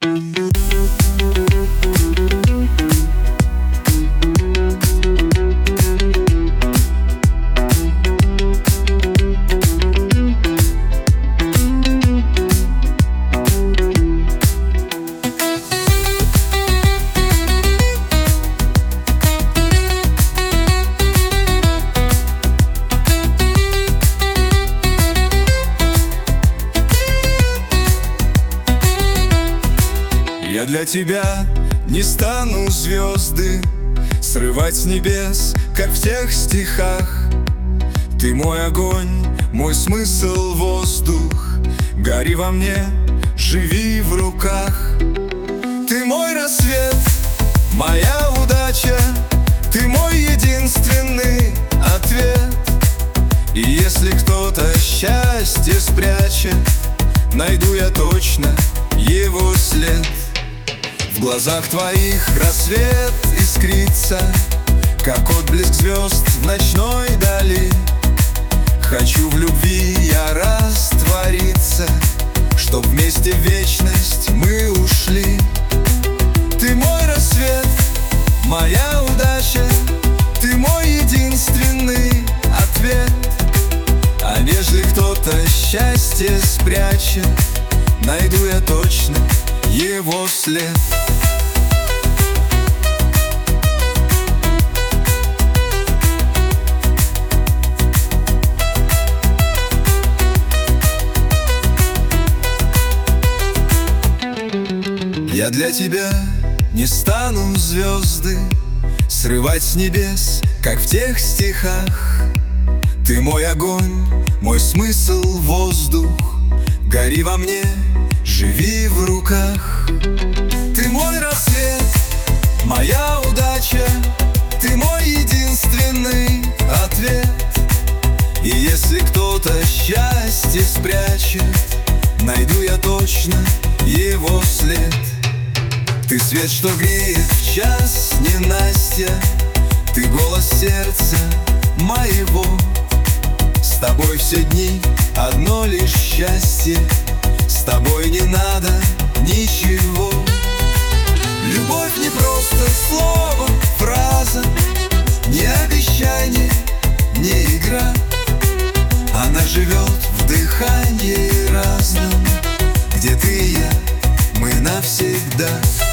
Я для тебя не стану звезды срывать с небес, как в тех стихах. Ты мой огонь, мой смысл, воздух. Гори во мне, живи в руках. Ты мой рассвет, моя удача. Ты мой единственный ответ. И если кто-то счастье спрячет, найду я точно его след. В глазах твоих рассвет искрится, как отблеск звезд в ночной дали. Хочу в любви я раствориться, чтоб вместе в вечность мы ушли. Ты мой рассвет, моя удача. Ты мой единственный ответ. А если кто-то счастье спрячет, найду я точно его след. Я для тебя не стану звезды срывать с небес, как в тех стихах. Ты мой огонь, мой смысл, воздух. Гори во мне, живи в руках. Ты мой рассвет, моя удача. Ты мой единственный ответ. И если кто-то счастье спрячет, найду я точно его след. Ты свет, что греет в час ненастья. Ты голос сердца моего. С тобой все дни одно лишь счастье. С тобой не надо ничего. Любовь не просто слово, фраза, не обещание, не игра. Она живет в дыхании разном, где ты и я, мы навсегда.